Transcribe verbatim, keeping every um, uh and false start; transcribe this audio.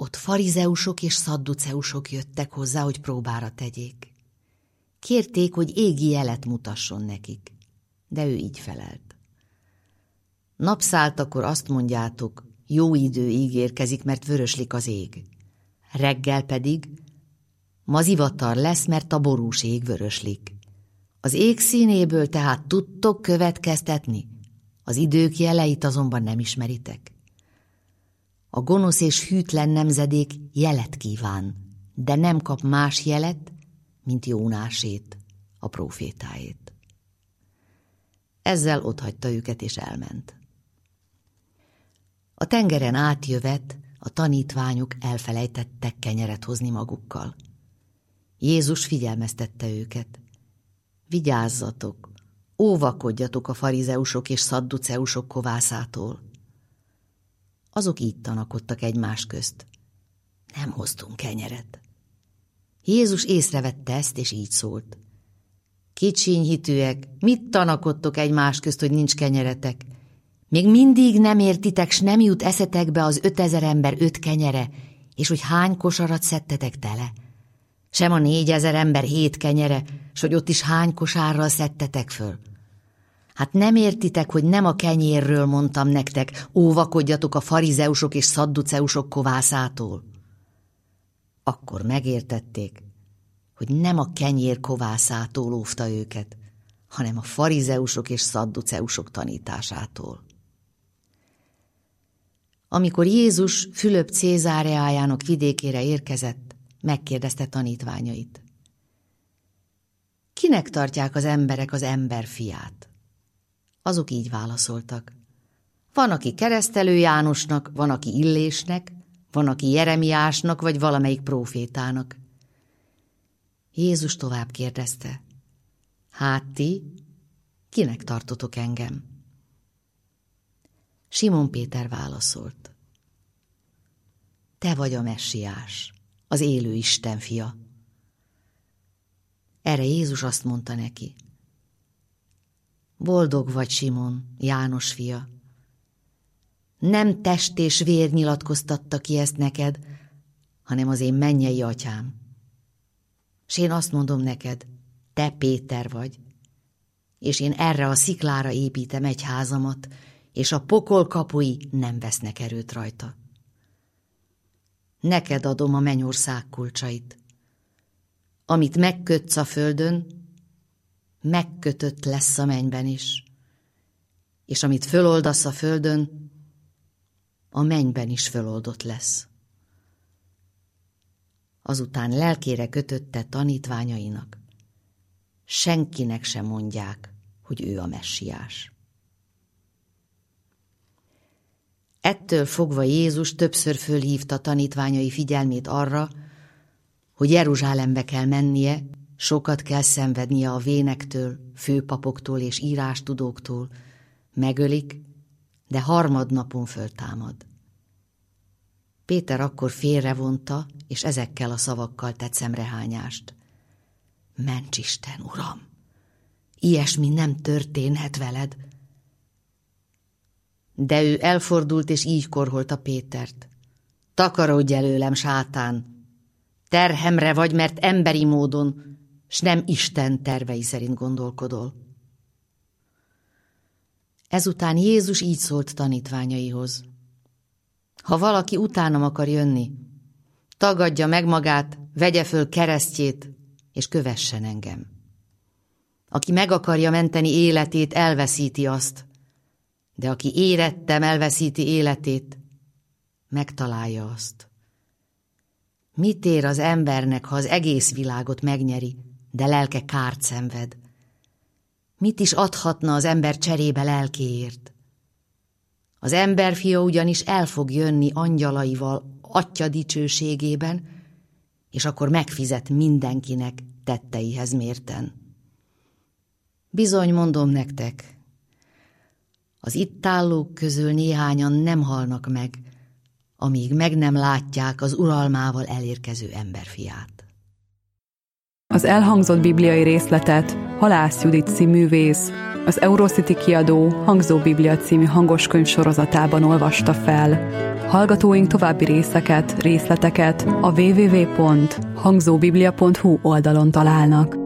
Ott farizeusok és szadduceusok jöttek hozzá, hogy próbára tegyék. Kérték, hogy égi jelet mutasson nekik, de ő így felelt. Napszáltakor azt mondjátok, jó idő ígérkezik, mert vöröslik az ég. Reggel pedig ma zivatar lesz, mert a borús ég vöröslik. Az ég színéből tehát tudtok következtetni, az idők jeleit azonban nem ismeritek. A gonosz és hűtlen nemzedék jelet kíván, de nem kap más jelet, mint Jónásét, a prófétáét. Ezzel otthagyta őket és elment. A tengeren átjövet a tanítványok elfelejtettek kenyeret hozni magukkal. Jézus figyelmeztette őket. Vigyázzatok, óvakodjatok a farizeusok és szadduceusok kovászától. Azok így tanakodtak egymás közt. Nem hoztunk kenyeret. Jézus észrevette ezt, és így szólt. Kicsinyhitűek, mit tanakodtok egymás közt, hogy nincs kenyeretek? Még mindig nem értitek, s nem jut eszetekbe az ötezer ember öt kenyere, és hogy hány kosarat szedtetek tele? Sem a négyezer ember hét kenyere, s hogy ott is hány kosárral szedtetek föl? Hát nem értitek, hogy nem a kenyérről mondtam nektek, óvakodjatok a farizeusok és szadduceusok kovászától? Akkor megértették, hogy nem a kenyér kovászától óvta őket, hanem a farizeusok és szadduceusok tanításától. Amikor Jézus Fülöp Cézáreájának vidékére érkezett, megkérdezte tanítványait. Kinek tartják az emberek az emberfiát? Azok így válaszoltak. Van, aki Keresztelő Jánosnak, van, aki Illésnek, van, aki Jeremiásnak, vagy valamelyik prófétának. Jézus tovább kérdezte. Hát ti, kinek tartotok engem? Simon Péter válaszolt. Te vagy a Messiás, az élő Isten fia. Erre Jézus azt mondta neki. Boldog vagy, Simon, János fia. Nem test és vér nyilatkoztatta ki ezt neked, hanem az én mennyei atyám. S én azt mondom neked, te Péter vagy, és én erre a sziklára építem egy házamat, és a pokol kapui nem vesznek erőt rajta. Neked adom a mennyország kulcsait. Amit megkötsz a földön, megkötött lesz a mennyben is, és amit föloldasz a földön, a mennyben is föloldott lesz. Azután lelkére kötötte tanítványainak. Senkinek sem mondják, hogy ő a Messiás. Ettől fogva Jézus többször fölhívta tanítványai figyelmét arra, hogy Jeruzsálembe kell mennie, sokat kell szenvednie a vénektől, főpapoktól és írástudóktól, megölik, de harmadnapon föltámad. Péter akkor félrevonta, és ezekkel a szavakkal tett szemrehányást. Ments Isten, Uram! Ilyesmi nem történhet veled. De ő elfordult, és így korholta Pétert. Takarodj előlem, sátán! Terhemre vagy, mert emberi módon, s nem Isten tervei szerint gondolkodol. Ezután Jézus így szólt tanítványaihoz. Ha valaki utánam akar jönni, tagadja meg magát, vegye föl keresztjét, és kövessen engem. Aki meg akarja menteni életét, elveszíti azt, de aki érettem elveszíti életét, megtalálja azt. Mit ér az embernek, ha az egész világot megnyeri, de lelke kárt szenved? Mit is adhatna az ember cserébe lelkéért? Az emberfia ugyanis el fog jönni angyalaival Atya dicsőségében, és akkor megfizet mindenkinek tetteihez mérten. Bizony mondom nektek, az itt állók közül néhányan nem halnak meg, amíg meg nem látják az uralmával elérkező emberfiát. Az elhangzott bibliai részletet Halász Judit színművész, az Eurocity kiadó Hangzó Biblia című hangoskönyv sorozatában olvasta fel. Hallgatóink további részeket, részleteket a double-u double-u double-u pont hangzóbiblia pont hu oldalon találnak.